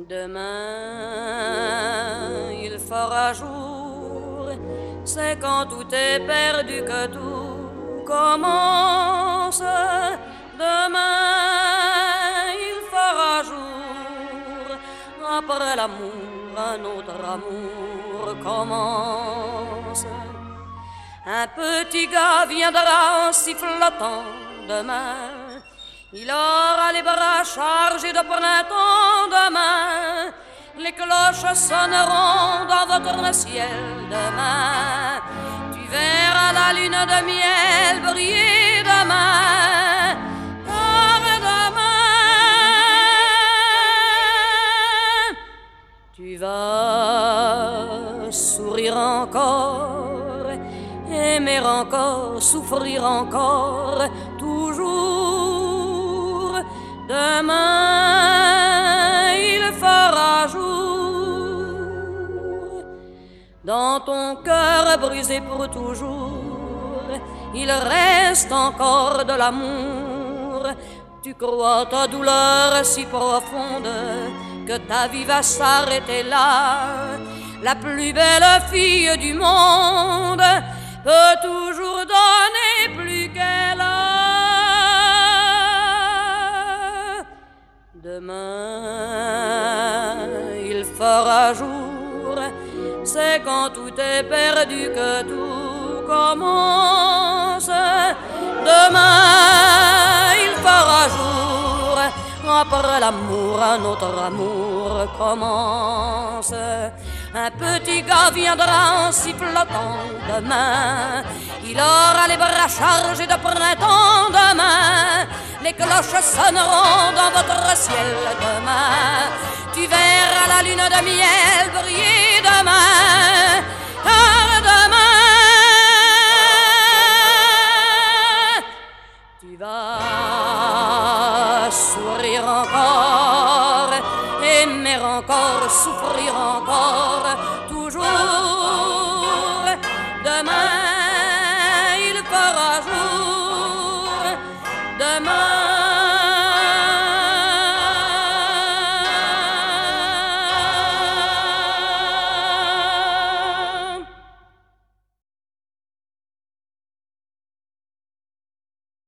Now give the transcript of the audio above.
Demain, il fera jour, c'est quand tout est perdu que tout commence. Demain, il fera jour, après l'amour, un autre amour commence. Un petit gars viendra en sifflotant demain. Il aura les bras chargés de printemps demain. Les cloches sonneront dans votre ciel demain. Tu verras la lune de miel briller demain. Car demain, tu vas sourire encore, aimer encore, souffrir encore, toujours. Demain, il fera jour. Dans ton cœur brisé pour toujours, il reste encore de l'amour. Tu crois ta douleur si profonde que ta vie va s'arrêter là. La plus belle fille du monde peut toujours donner plus qu'elle a. Demain, il fera jour, c'est quand tout est perdu que tout commence. Demain, il fera jour, après l'amour, un autre amour commence. Un petit gars viendra en sifflotant demain. Il aura les bras chargés de printemps demain. Les cloches sonneront dans votre ciel demain. Tu verras la lune de miel briller demain. Car demain, tu vas sourire encore, aimer encore, souffrir